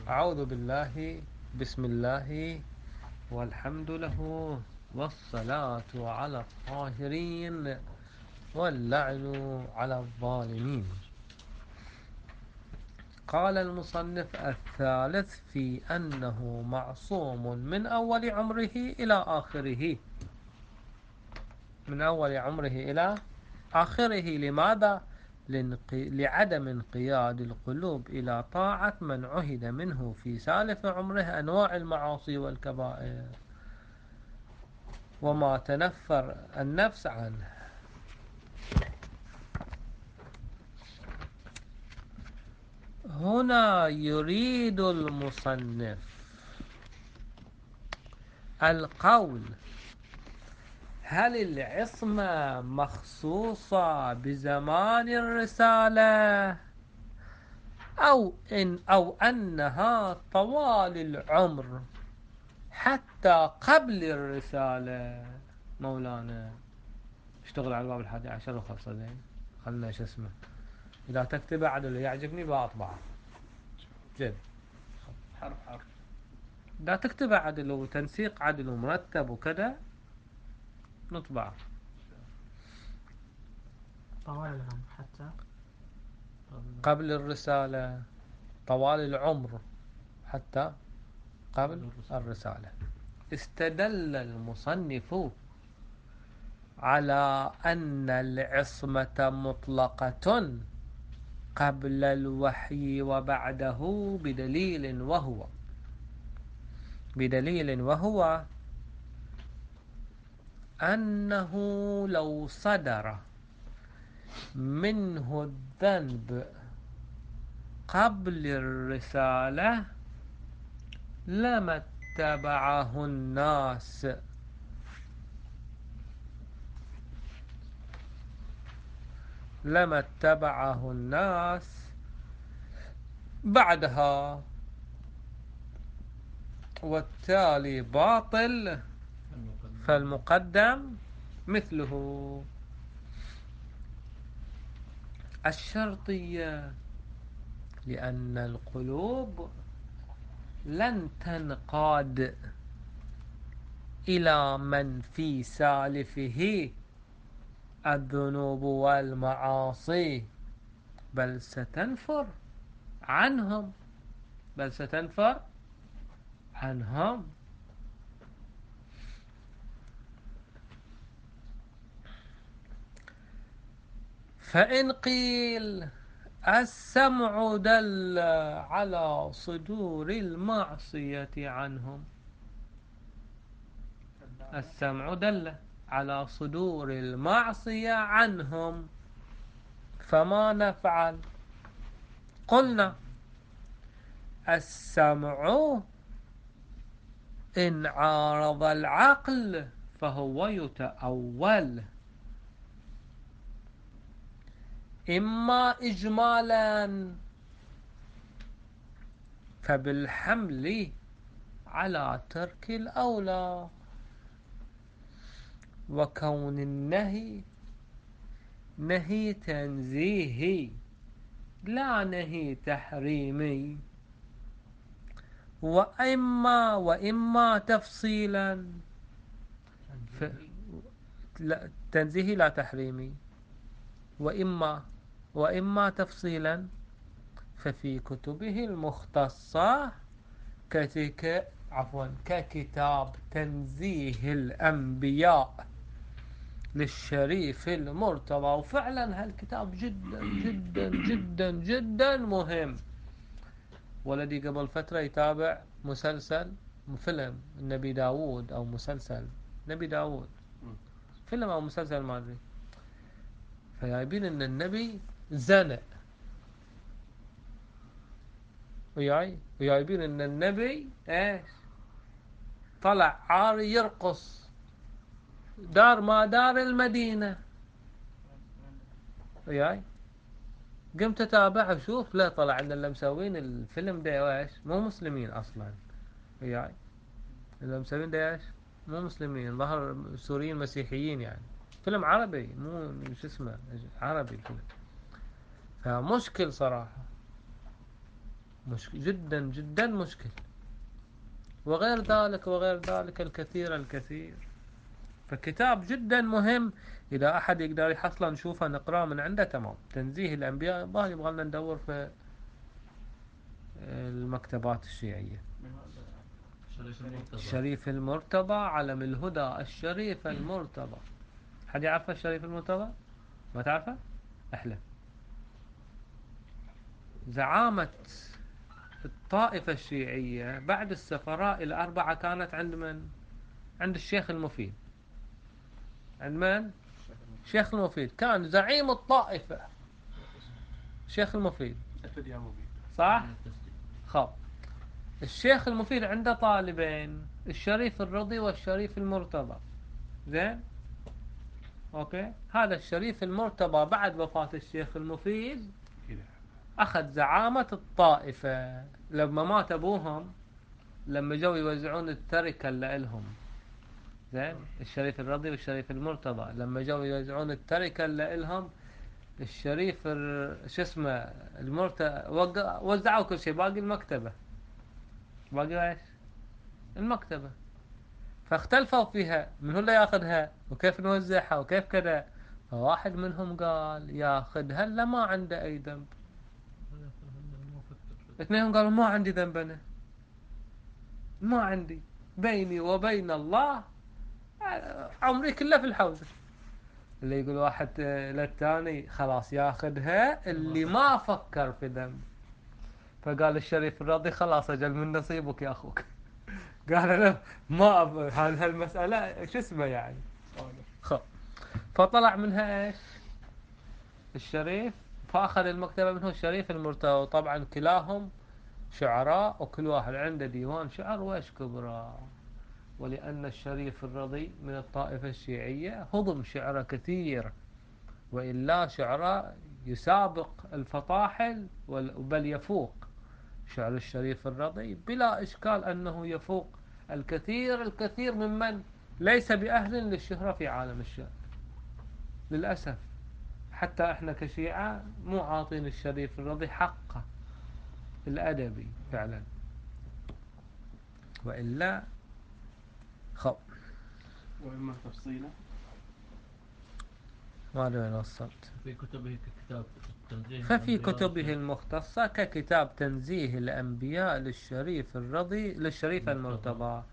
أعوذ بالله، بسم الله، والحمد له، والصلاة على الطاهرين، واللعن على الظالمين. قال المصنف الثالث في أنه معصوم من أول عمره إلى آخره، من أول عمره إلى آخره. لماذا؟ لعدم انقياد القلوب إلى طاعة من عهد منه في سالف عمره أنواع المعاصي والكبائر وما تنفر النفس عنه. هنا يريد المصنف القول: هل العصمة مخصوصة بزمان الرسالة أو أنها طوال العمر حتى قبل الرسالة؟ مولانا اشتغل على الباب 11 وخلص زين. خلنا شو اسمه، إذا تكتبه عدل يعجبني بأطبعه زين. حرف حرف. إذا تكتبه عدل وتنسيق عدل ومرتب وكذا نطبعه. طوال العمر حتى قبل الرسالة، طوال العمر حتى قبل الرسالة. استدل المصنف على أن العصمة مطلقة قبل الوحي وبعده بدليل وهو أنه لو صدر منه الذنب قبل الرسالة لما اتبعه الناس، بعدها، والتالي باطل فالمقدم مثله. الشرطية: لأن القلوب لن تنقاد إلى من في سالفه الذنوب والمعاصي، بل ستنفر عنهم. فإن قيل السمع دل على صدور المعصية عنهم، السمع دل على صدور المعصية عنهم، فما نفعل؟ قلنا: السمع إن عارض العقل فهو يتأول، إما إجمالا فبالحمل على ترك الأولى، وكون النهي نهي تنزيهي لا نهي تحريمي، وإما تفصيلا لا تنزيهي لا تحريمي، وإما تفصيلا ففي كتبه المختصة ككتاب تنزيه الأنبياء للشريف المرتضى. وفعلا هالكتاب جدا جدا جدا جدا مهم. ولدي قبل فترة يتابع فيلم النبي داود أو مسلسل نبي داود، فيلم أو مسلسل ما أدري، فجايبين إن النبي زنى، وجايبين إن النبي إيش طلع عاري يرقص دار ما دار المدينة. وياي قمت اتابع وشوف، لا طلع ان اللي مسوين الفيلم ده ايش مو مسلمين اصلا. وياي اللي مسوين ده ايش مو مسلمين، ظهر سوريين مسيحيين، يعني فيلم عربي مو شو اسمه عربي الفيلم. فمشكل صراحة، جدا جدا مشكل. وغير ذلك وغير ذلك الكثير الكثير. فكتاب جدا مهم، إذا أحد يقدر يحصله نشوفه نقرأه من عنده تمام. تنزيه الأنبياء يبغى لنا ندور في المكتبات الشيعية. الشريف المرتضى علم الهدى، الشريف المرتضى. حد يعرفه الشريف المرتضى؟ ما تعرفه؟ أحلى. زعامة الطائفة الشيعية بعد السفراء الأربعة كانت عند من؟ عند الشيخ المفيد. عند من؟ الشيخ المفيد كان زعيم الطائفة. الشيخ المفيد صح؟ خب الشيخ المفيد عنده طالبين، الشريف الرضي والشريف المرتضى. زين؟ اوكي. هذا الشريف المرتضى بعد وفاة الشيخ المفيد اخذ زعامة الطائفة. لما مات ابوهم، لما جو يوزعون التركة اللي لهم، زين، الشريف الرضي والشريف المرتضى لما جو يوزعون التركة اللي لهم، الشريف شو اسمه المرتضى وزعوا كل شيء، باقي المكتبة. باقي ايش؟ المكتبة. فاختلفوا فيها من هو اللي ياخذها وكيف نوزعها وكيف كذا. فواحد منهم قال ياخذها الا ما عنده اي ذنب. اثنينهم قالوا ما عندي ذنب، انا ما عندي، بيني وبين الله عمري كله في الحوزة. اللي يقول واحد للثاني خلاص ياخذها اللي ما فكر في ذنب. فقال الشريف الراضي خلاص اجل من نصيبك يا اخوك. قال انا ما هالمسألة شو اسمه يعني. فطلع منها ايش؟ الشريف. فاخذ المكتبة منه الشريف المرتضى. وطبعا كلاهم شعراء وكل واحد عنده ديوان شعر وايش كبره. ولأن الشريف الرضي من الطائفة الشيعية هضم شعره كثير، وإلا شعره يسابق الفطاحل بل يفوق. شعر الشريف الرضي بلا إشكال أنه يفوق الكثير الكثير ممن ليس بأهل للشهرة في عالم الشعر للأسف. حتى احنا كشيعة مو عاطين الشريف الرضي حقه الأدبي فعلا، وإلا خب. وإما تفصيله ما أدري وين وصلت. في كتبه ككتاب تنزيه ففي كتبه المختصة ككتاب تنزيه الأنبياء للشريف الرضي للشريف المرتضى.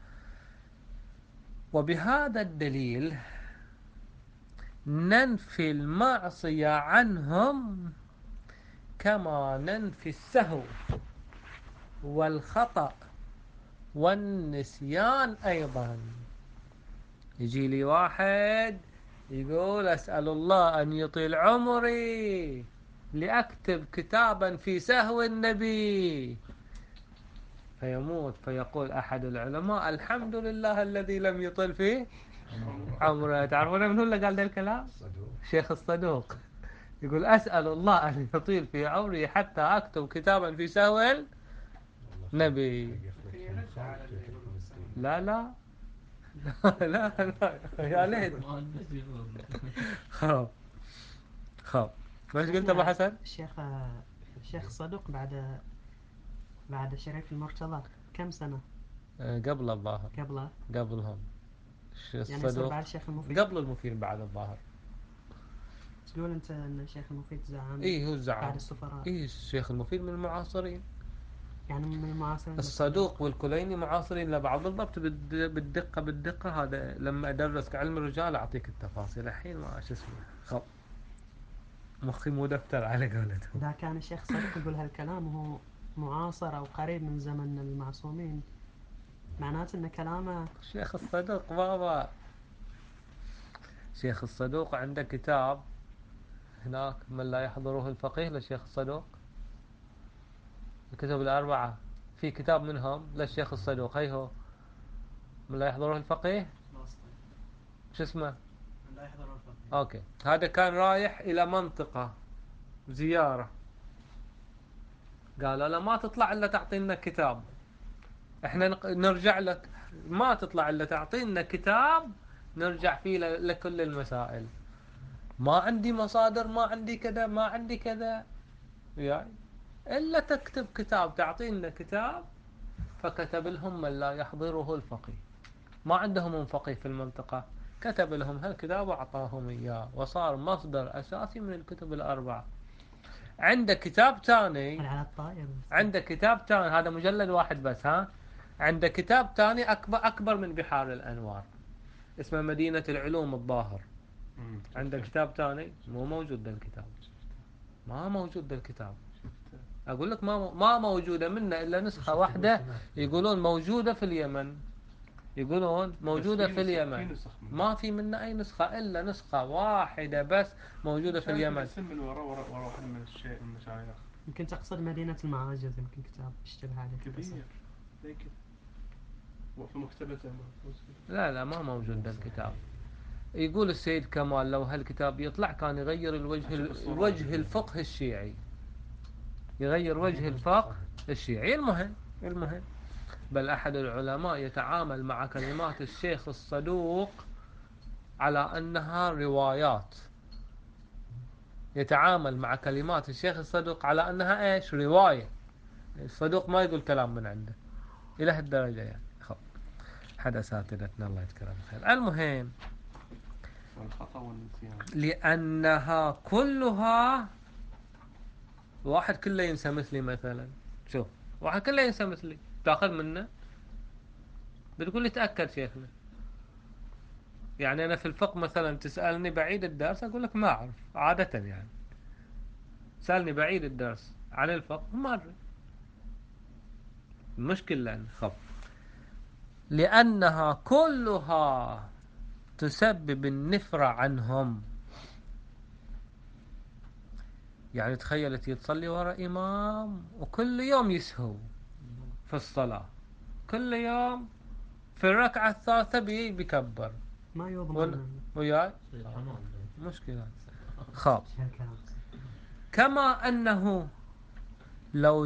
وبهذا الدليل ننفي المعصية عنهم كما ننفي السهو والخطأ والنسيان أيضا. يجي لي واحد يقول أسأل الله أن يطيل عمري لأكتب كتابا في سهو النبي، فيموت فيقول أحد العلماء الحمد لله الذي لم يطل فيه عمره. تعرفون من هو اللي قال ذا الكلام؟ شيخ الصدوق. يقول أسأل الله أن يطيل في عمري حتى أكتب كتابا في سهو النبي. لا لا لا لا يا ليت. خاب خاب. ماش قلت ابو حسن؟ الشيخ صدوق بعد الشريف المرتضى كم سنة؟ قبل الظاهر. قبلهم. يعني يصير بعد الشيخ المفيد؟ قبل المفيد بعد الظاهر. تقول انت ان الشيخ المفيد زعم؟ ايه هو زعم بعد السفراء. ايه الشيخ المفيد من المعاصرين. يعني من المعاصرين. الصدوق والكليني معاصرين لبعض بالضبط بالدقة. هذا لما ادرس علم الرجال اعطيك التفاصيل. الحين ما شو اسمه خب مخي مو دفتر على قولتهم. اذا كان الشيخ صدوق يقول هالكلام وهو معاصر او قريب من زمن المعصومين، معناته ان كلامه. شيخ الصدوق بابا، شيخ الصدوق عنده كتاب هناك من لا يحضره الفقيه للشيخ الصدوق. الكتب الأربعة في كتاب منهم للشيخ الصدوق. هي هو من لا يحضره الفقيه. شو اسمه؟ من لا يحضره الفقيه. اوكي. هذا كان رايح إلى منطقة زيارة، قالوا له ما تطلع إلا تعطينا كتاب، احنا نرجع لك. ما تطلع إلا تعطينا كتاب نرجع فيه لكل المسائل. ما عندي مصادر، ما عندي كذا، ما عندي كذا. يعني إلا تكتب كتاب، تعطينا كتاب فكتب لهم من لا يحضره الفقيه، ما عندهم من فقيه في المنطقة، كتب لهم هالكتاب وأعطاهم إياه وصار مصدر أساسي من الكتب الأربعة. عنده كتاب ثاني، على الطائر. عنده كتاب ثاني، هذا مجلد واحد بس، ها، عنده كتاب ثاني أكبر من بحار الأنوار، اسمه مدينة العلوم الظاهر. عنده كتاب ثاني مو موجود ذا الكتاب، ما موجود ذا الكتاب، أقول لك ما موجودة منه إلا نسخة واحدة، يقولون موجودة في اليمن، يقولون موجودة في اليمن، ما في منه أي نسخة إلا نسخة واحدة بس موجودة في اليمن. اسم من ورا واحد من المشايخ. يمكن تقصد مدينة المعاجز، يمكن كتاب يشتبه عليه كبير زي كذا وفي مكتبته لا ما موجود ذا الكتاب. يقول السيد كمال لو هالكتاب يطلع كان يغير الوجه الفقه الشيعي، يغير وجه الفقه الشيعي. المهم بل أحد العلماء يتعامل مع كلمات الشيخ الصدوق على أنها روايات، يتعامل مع كلمات الشيخ الصدوق على أنها إيش؟ رواية. الصدوق ما يقول كلام من عنده إلى هالدرجة يعني. أحد أساتذتنا الله يذكره بالخير. المهم والخطأ والنسيان، لأنها كلها، واحد كله ينسى مثلي مثلا، شوف واحد كله ينسى مثلي، تاخذ منه بتقول لي تأكد شيخنا. يعني أنا في الفقه مثلا تسألني بعيد الدرس أقول لك ما أعرف عادة، يعني سألني بعيد الدرس عن الفقه ما أدري، المشكلة لأنها كلها تسبب النفرة عنهم. يعني تخيل تصلي وراء إمام وكل يوم يسهو في الصلاة، كل يوم في الركعة الثالثة بيكبر، ما يضمن وياي مشكلة. خاب كما أنه لو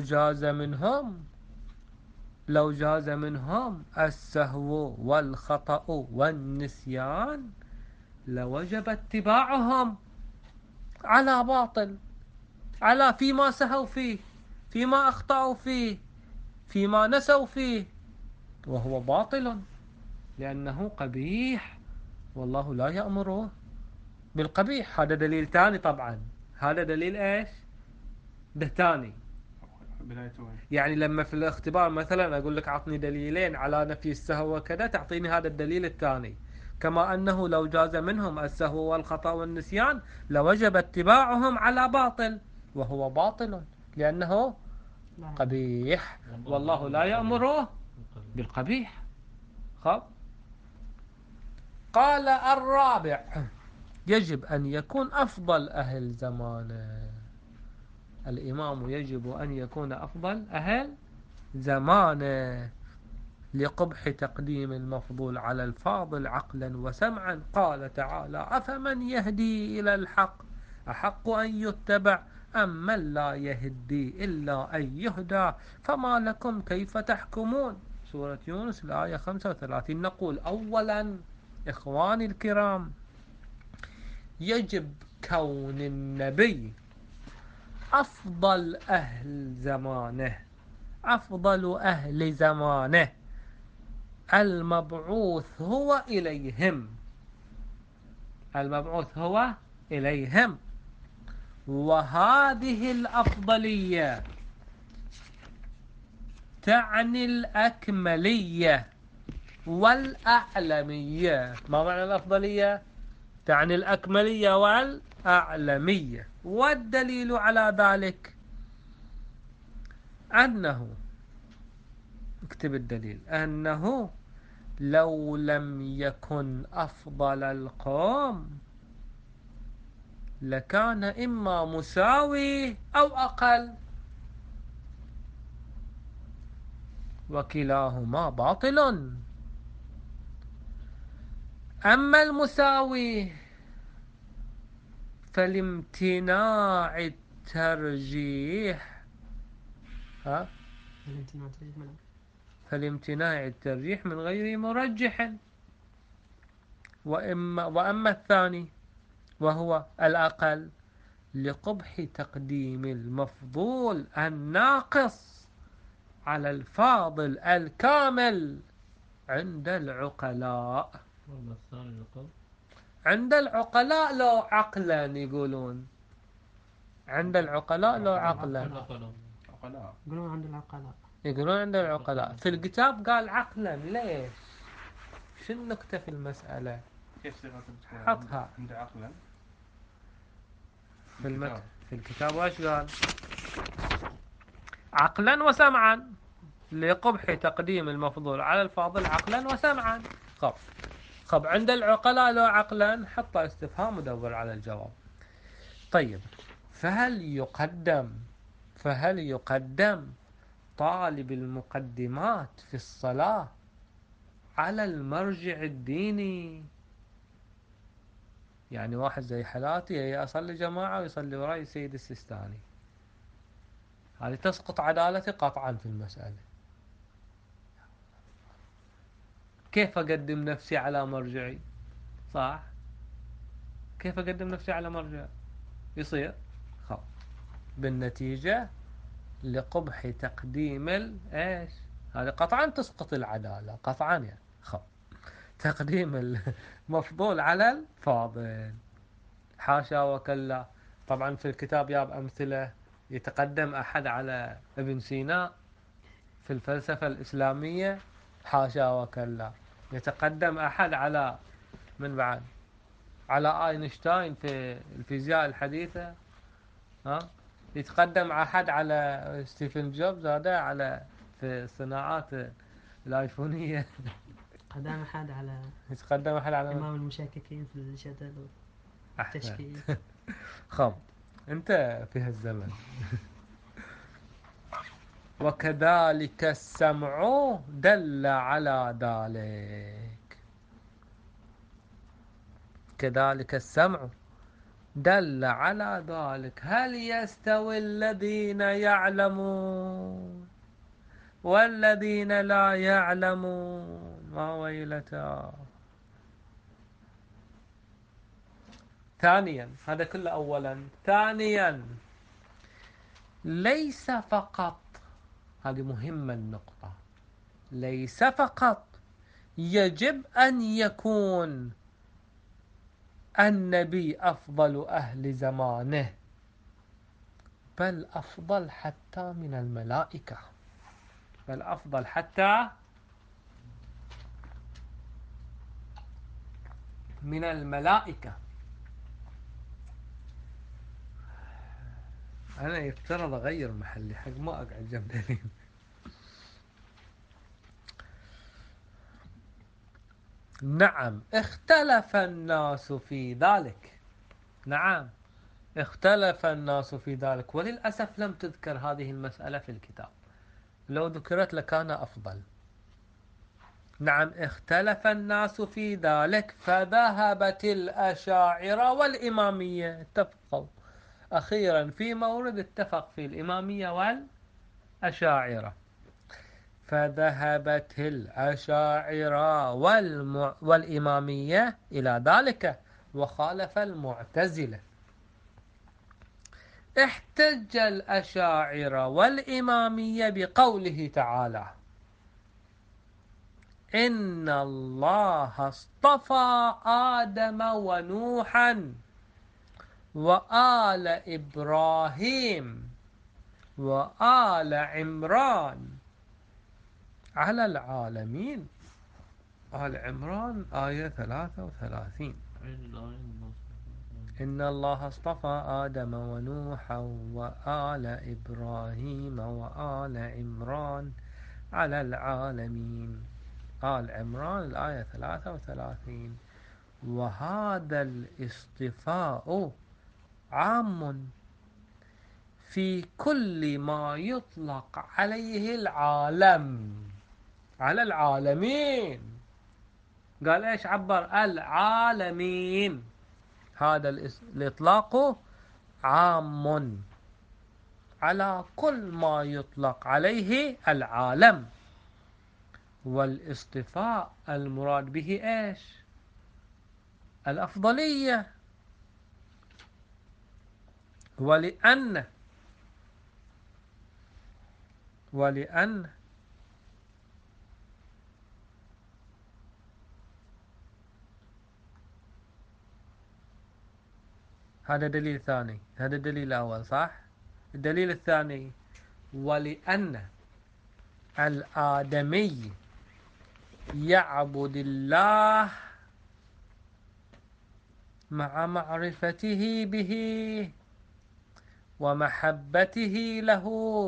جاز منهم السهو والخطأ والنسيان لوجب اتباعهم على باطل، على فيما سهوا فيه، فيما أخطأوا فيه، فيما نسوا فيه، وهو باطل لأنه قبيح والله لا يأمره بالقبيح. هذا دليل ثاني طبعا، هذا دليل ايش؟ ده ثاني. يعني لما في الاختبار مثلا أقول لك عطني دليلين على نفي السهو وكذا، تعطيني هذا الدليل الثاني. كما أنه لو جاز منهم السهو والخطأ والنسيان لوجب اتباعهم على باطل، وهو باطل لأنه قبيح والله لا يأمره بالقبيح. خب قال الرابع يجب أن يكون أفضل أهل زمانه. الإمام يجب أن يكون أفضل أهل زمانه لقبح تقديم المفضول على الفاضل عقلا وسمعا. قال تعالى أفمن يهدي إلى الحق أحق أن يتبع أم من لا يهدي إلا أن يهدى فما لكم كيف تحكمون. سورة يونس الآية 35. نقول أولا إخواني الكرام، يجب كون النبي أفضل أهل زمانه، أفضل أهل زمانه، المبعوث هو إليهم، المبعوث هو إليهم. وهذه الأفضلية تعني الأكملية والأعلمية. ما معنى الأفضلية؟ تعني الأكملية والأعلمية. والدليل على ذلك أنه، اكتب الدليل، أنه لو لم يكن أفضل القوم لكان إما مساوي أو أقل، وكلاهما باطل. أما المساوي فلامتناع الترجيح، فلامتناع الترجيح من غير مرجح. وأما الثاني وهو الأقل لقبح تقديم المفضول الناقص على الفاضل الكامل عند العقلاء. والله الثاني لقب. عند العقلاء لو عقلا يقولون، عند العقلاء لو عقلا عقلاء يقولون عند العقلاء. يقولون عند العقلاء. في الكتاب قال عقلا، ليش؟ شو النكتة في المسألة؟ كيف صيغة تكون حطها عند عقلا في الكتاب وايش قال؟ عقلا وسمعا لقبح تقديم المفضول على الفاضل عقلا وسمعا. خب عند العقلاء لو عقلا حط استفهام ودور على الجواب. طيب، فهل يقدم طالب المقدمات في الصلاة على المرجع الديني؟ يعني واحد زي حالاتي هي أصلي جماعة ويصلي وراي سيد السيستاني، هذه تسقط عدالتي قطعا في المسألة. كيف أقدم نفسي على مرجعي؟ صح؟ كيف أقدم نفسي على مرجع؟ يصير خب بالنتيجة لقبح تقديم ايش؟ هذه قطعا تسقط العدالة قطعا يعني. خب تقديم المفضول على الفاضل، حاشا وكلا. طبعا في الكتاب ياب أمثلة، يتقدم أحد على ابن سينا في الفلسفة الإسلامية، حاشا وكلا. يتقدم أحد على من بعد؟ على أينشتاين في الفيزياء الحديثة، ها؟ يتقدم أحد على ستيفن جوبز، هذا على في الصناعات الآيفونية. قدام أحد على يتقدم أحد على إمام المشككين في الجدل والتشكيك. خب أنت في هالزمن. وكذلك السمع دل على ذلك. كذلك السمع دل على ذلك. هل يستوي الذين يعلمون والذين لا يعلمون؟ ما ويلتا. ثانيا، هذا كله أولا. ثانيا، ليس فقط، هذه مهمة النقطة، ليس فقط يجب أن يكون النبي أفضل أهل زمانه، بل أفضل حتى من الملائكة، بل أفضل حتى من الملائكة. أنا يفترض أغير محلي حق ما أقعد جنب دليل. نعم اختلف الناس في ذلك، نعم اختلف الناس في ذلك، وللأسف لم تذكر هذه المسألة في الكتاب، لو ذكرت لكان أفضل. نعم اختلف الناس في ذلك، فذهبت الأشاعرة والإمامية اتفقوا أخيرا في مورد اتفق في الإمامية والأشاعرة، فذهبت الأشاعرة والإمامية إلى ذلك، وخالف المعتزلة. احتج الأشاعرة والإمامية بقوله تعالى: إن الله اصطفى آدم ونوحا وآل إبراهيم وآل عمران على العالمين. آل عمران آية 33. إن الله اصطفى آدم ونوحا وآل إبراهيم وآل عمران على العالمين. آل عمران الآية 33. وهذا الاصطفاء عام في كل ما يطلق عليه العالم، على العالمين. قال ايش؟ عبر العالمين. هذا الإطلاق عام على كل ما يطلق عليه العالم، والاصطفاء المراد به ايش؟ الأفضلية. ولأن هذا دليل ثاني، هذا الدليل الأول صح. الدليل الثاني ولأن الآدمي يعبد الله مع معرفته به ومحبته له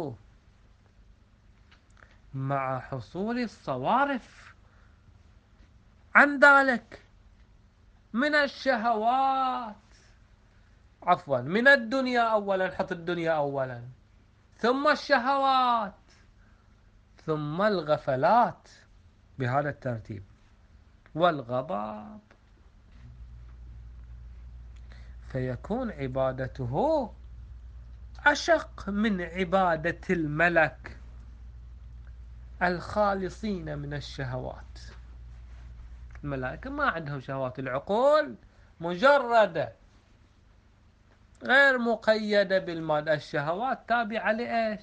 مع حصول الصوارف عن ذلك من الشهوات، عفوا من الدنيا أولا، حط الدنيا أولا، ثم الشهوات، ثم الغفلات بهذا الترتيب، والغضب، فيكون عبادته أشق من عبادة الملك الخالصين من الشهوات. الملائكة ما عندهم شهوات، العقول مجردة غير مقيدة بالمادة، الشهوات تابعة لإيش؟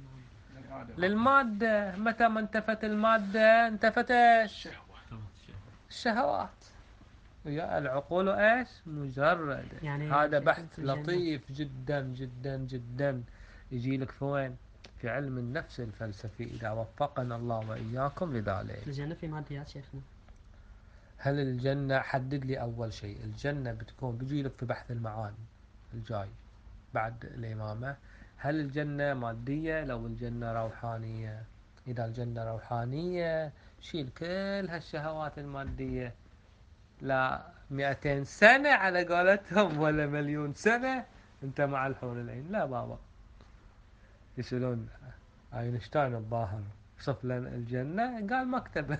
للمادة. متى ما انتفت المادة انتفت إيش؟ الشهوات. العقول إيش؟ مجردة. يعني هذا شيخ بحث في الجنة. لطيف جدا جدا جدا، يجي لك في وين؟ في علم النفس الفلسفي، إذا وفقنا الله وإياكم لذلك. في الجنة في ماديات شيخنا. هل الجنة، حدد لي أول شيء، الجنة بتكون، بيجي لك في بحث المعاني الجاي بعد الإمامة، هل الجنة مادية لو الجنة روحانية؟ إذا الجنة روحانية شيل كل هالشهوات المادية، لا 200 سنة على قولتهم ولا مليون سنة انت مع الحور العين. لا بابا، يسألون اينشتاين الظاهر صف لنا الجنة، قال مكتبة.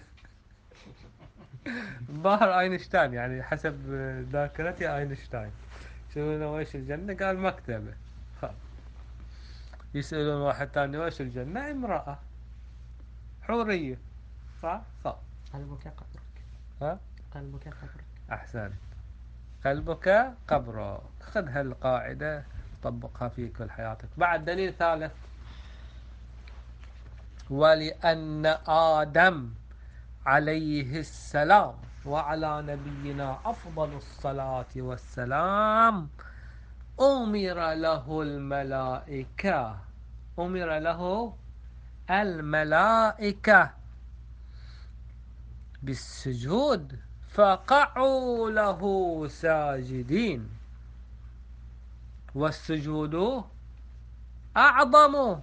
الظاهر اينشتاين، يعني حسب ذاكرتي اينشتاين. يسألون ويش الجنة، قال مكتبة. يسألون واحد ثاني ويش الجنة، امرأة حورية. صح صح. قلبك قبرك. ها قلبك قبرك. أحسن، قلبك قبرك. خذ هالقاعدة طبقها في كل حياتك. بعد دليل ثالث، ولأن آدم عليه السلام وعلى نبينا أفضل الصلاة والسلام أمر له الملائكة، أمر له الملائكة بالسجود فقعوا له ساجدين، والسجود أعظم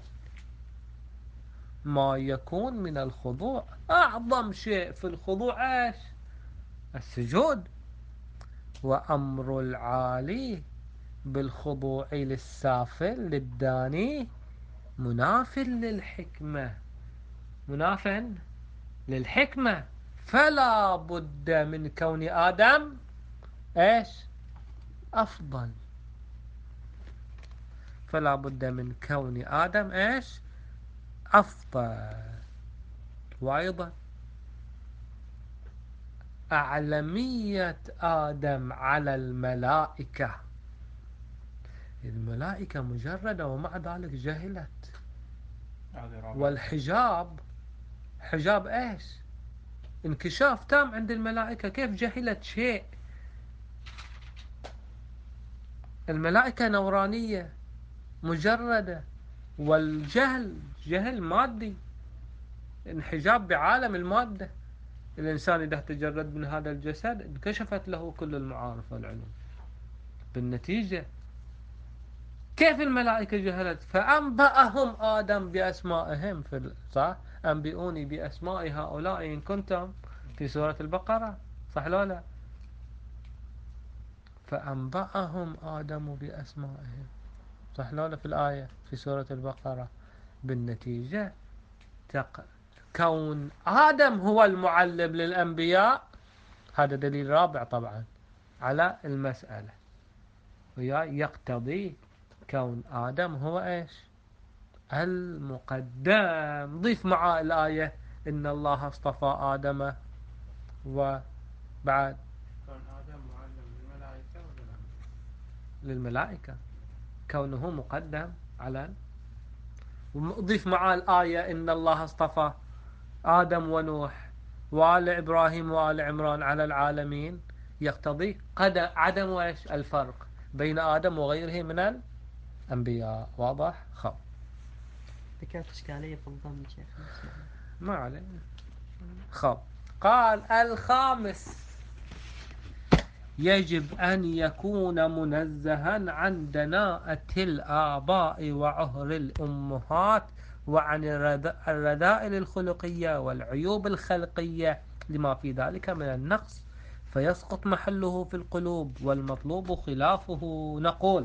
ما يكون من الخضوع. أعظم شيء في الخضوع إيش؟ السجود. وأمر العالي بالخضوع للسافل للداني مناف للحكمة، مناف للحكمة. فلا بد من كون آدم إيش؟ أفضل. فلا بد من كون آدم إيش؟ أفضل. وأيضا أعلمية آدم على الملائكة. الملائكة مجردة ومع ذلك جهلت. والحجاب، حجاب إيش؟ انكشاف تام عند الملائكة، كيف جهلت شيء؟ الملائكة نورانية مجردة، والجهل جهل مادي، انحجاب بعالم المادة. الإنسان إذا تجرد من هذا الجسد انكشفت له كل المعارف والعلوم. بالنتيجة كيف الملائكة جهلت؟ فأنبأهم آدم بأسمائهم صح؟ أنبئوني بأسماء هؤلاء إن كنتم، في سورة البقرة، صح لو لا؟ فأنبأهم آدم بأسمائهم، صح لو لا؟ في الآية في سورة البقرة. بالنتيجة كون آدم هو المعلم للأنبياء، هذا دليل رابع طبعا على المسألة، يقتضي كون آدم هو إيش؟ المقدم. ضيف مع الآية إن الله اصطفى آدم، وبعد كان آدم معلم للملائكة ولا لا؟ للملائكة. كونه مقدم على، وضيف معاه الآية إن الله اصطفى آدم ونوح وآل إبراهيم وآل عمران على العالمين، يقتضي عدم وإيش الفرق بين آدم وغيره من الأنبياء. واضح؟ خب ذكرت إشكالية في الضم شيخنا. ما عليه. خب قال الخامس يجب أن يكون منزها عن دناءة الآباء وعهر الأمهات وعن الرذائل الخلقية والعيوب الخلقية لما في ذلك من النقص، فيسقط محله في القلوب، والمطلوب خلافه. نقول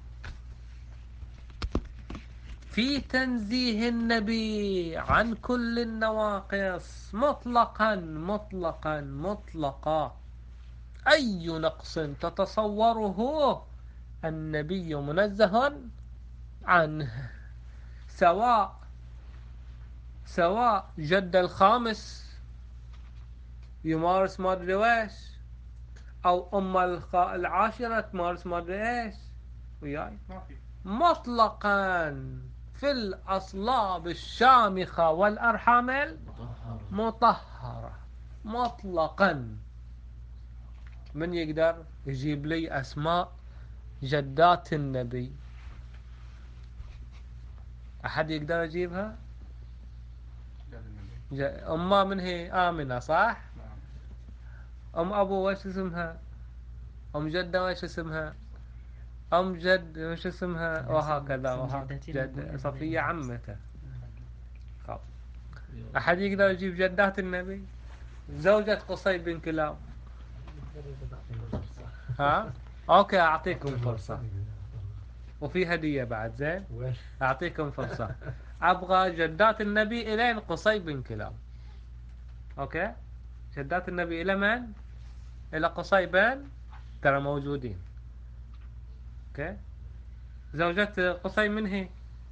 في تنزيه النبي عن كل النواقص مطلقا مطلقا مطلقا، أي نقص تتصوره النبي منزه عنه، سواء جد الخامس يمارس ما ادري ويش، أو أم العاشرة تمارس ما ادري ايش وياي، ما في. مطلقا في الأصلاب الشامخة والأرحام المطهرة مطلقا. من يقدر يجيب لي أسماء جدات النبي؟ أحد يقدر يجيبها؟ جاد النبي. أمه من هي؟ آمنة صح؟ نعم. أم أبو وش اسمها؟ أم جدة وش اسمها؟ أم جد وش اسمها؟ وهكذا اسم وهكذا. جدتي جد الأبوية صفية بعدين. عمته. خب أحد يقدر يجيب جدات النبي؟ زوجة قصي بن كلاب. ها؟ أوكي أعطيكم فرصة، وفي هدية بعد. زين أعطيكم فرصة. أبغى جدات النبي إلين قصي بن كلاب. أوكي جدات النبي إلى من؟ إلى قصي بن، ترى موجودين. أوكي زوجة قصي من هي؟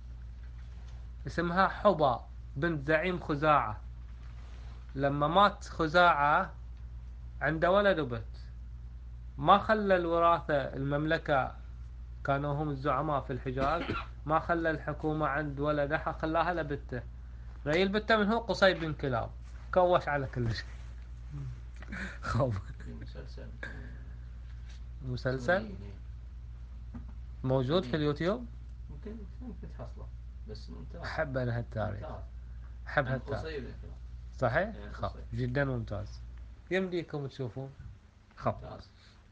اسمها حبا بنت زعيم خزاعة. لما مات خزاعة عنده ولد وبنت، ما خلى الوراثة المملكة، كانوا هم الزعماء في الحجاز، ما خلى الحكومة عند ولدها، خلاها لبنته. رأي البتة من هو قصي بن كلاب، كوش على كل شيء. خب مسلسل مسلسل موجود في اليوتيوب، ممكن تحصله، بس ممتاز. أحب أنا هالتاريخ، ممتاز. أحب عن هالتاريخ. قصي بن كلاب. صحيح؟ يعني خب قصي. جدا ممتاز، يمديكم تشوفون. خب ممتاز.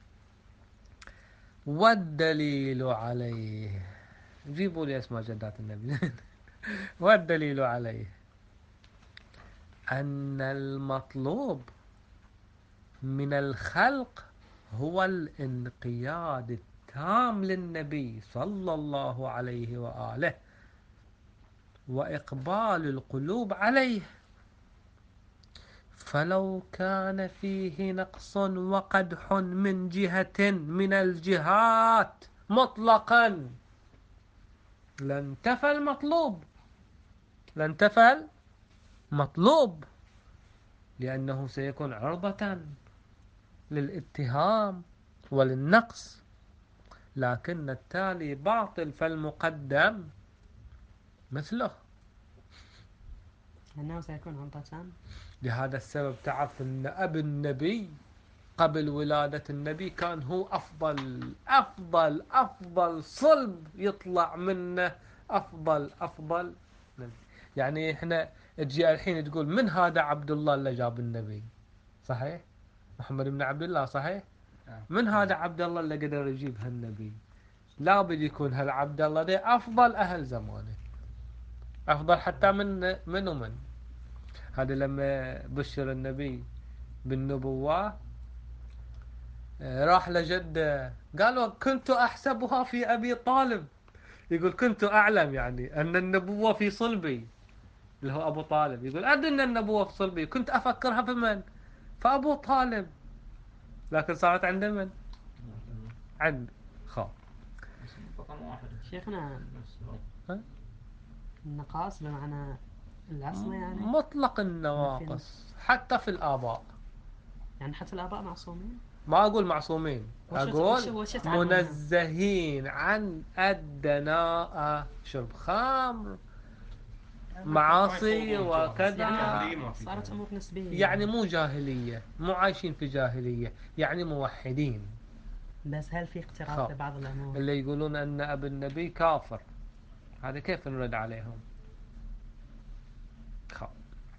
والدليل عليه، جيبوا لي اسماء جدات النبي. والدليل عليه أن المطلوب من الخلق هو الانقياد التام للنبي صلى الله عليه وآله، وإقبال القلوب عليه. فلو كان فيه نقص وقدح من جهة من الجهات مطلقا لانتفى المطلوب، لانتفى المطلوب، لأنه سيكون عرضة للاتهام وللنقص. لكن التالي باطل، فالمقدم مثله. أنه سيكون عرضة. لهذا السبب تعرف أن أبي النبي قبل ولادة النبي كان هو أفضل صلب يطلع منه، أفضل نبي. يعني إحنا تجي الحين تقول من هذا عبد الله اللي جاب النبي؟ صحيح؟ محمد بن عبد الله. صحيح؟ من هذا عبد الله اللي قدر يجيب هالنبي؟ لا بد يكون هالعبد الله ده أفضل أهل زمانه، أفضل حتى من ومن. هذا لما بشر النبي بالنبوة راح لجده قالوا كنت أحسبها في أبي طالب، يقول كنت أعلم يعني أن النبوة في صلبي اللي هو أبو طالب، يقول أدري أن النبوة في صلبي، كنت أفكرها في من؟ فأبو طالب، لكن صارت عند من؟ عند خال. رقم واحد. شيخنا النقاص بمعنى العصمة يعني؟ مطلق النواقص حتى في الآباء. يعني حتى الآباء معصومين؟ ما أقول معصومين، أقول وش تعلمهم؟ منزهين عن الدناءة، شرب خمر، معاصي وكذا. يعني صارت أمور نسبية يعني مو جاهلية، مو عايشين في جاهلية، يعني موحدين. بس هل في اقتراف خب. لبعض الأمور؟ اللي يقولون أن أبي النبي كافر، هذا كيف نرد عليهم؟ خب.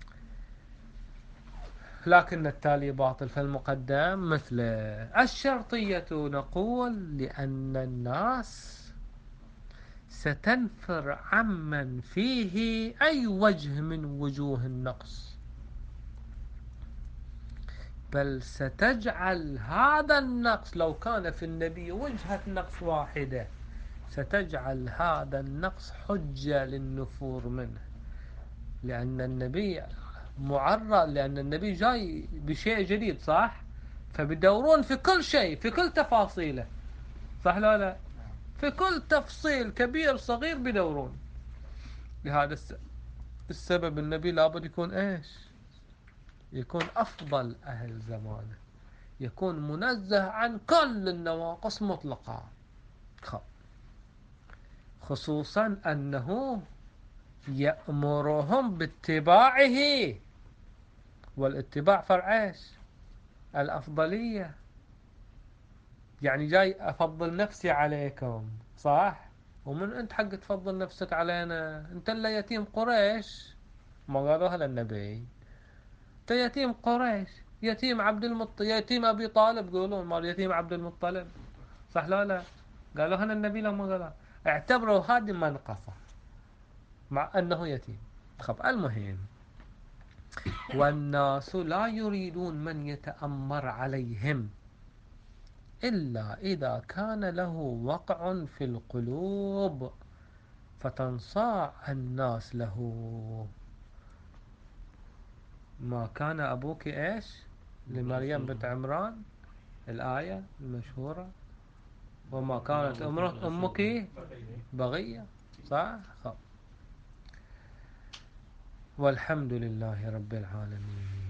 لكن التالي باطل. فالمقدم مثل الشرطية نقول لأن الناس ستنفر عمن فيه أي وجه من وجوه النقص، بل ستجعل هذا النقص، لو كان في النبي وجهة نقص واحدة، ستجعل هذا النقص حجة للنفور منه، لأن النبي معرض، لأن النبي جاي بشيء جديد، صح؟ فبيدورون في كل شيء، في كل تفاصيله، صح لا لا؟ في كل تفصيل كبير صغير بيدورون. لهذا السبب النبي لابد يكون ايش؟ يكون أفضل أهل زمانه، يكون منزه عن كل النواقص مطلقا، خصوصا أنه يأمرهم باتباعه، والاتباع فرع ايش؟ الأفضلية. يعني جاي أفضل نفسي عليكم، صح؟ ومن أنت حق تفضل نفسك علينا؟ أنت اللي يتيم قريش، ما قالوها للنبي، أنت يتيم قريش، يتيم عبد المطلب، يتيم أبي طالب، يقولون مال يتيم عبد المطلب، صح لا لا؟ قالوها للنبي لما قالها، اعتبروا هذه منقصة مع أنه يتيم. خب. المهم، والناس لا يريدون من يتأمر عليهم إلا إذا كان له وقع في القلوب فتنصاع الناس له. ما كان أبوك إيش لمريم بنت عمران، الآية المشهورة، وما كانت أمك بغية، صح؟ والحمد لله رب العالمين.